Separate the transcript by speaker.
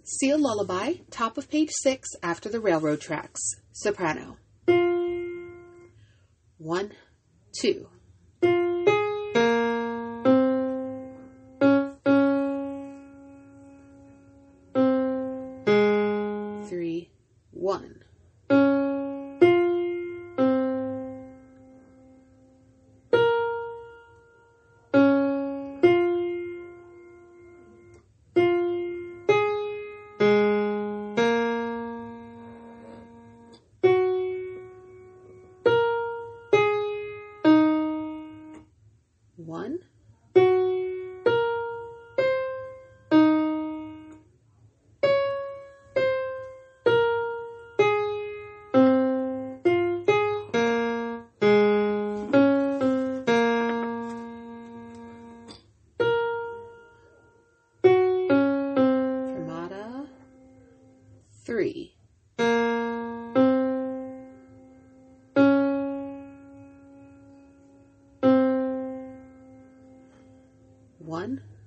Speaker 1: Seal Lullaby, top of page 6 after the railroad tracks, soprano. 1, 2. 3, 1. 1. 3. 1.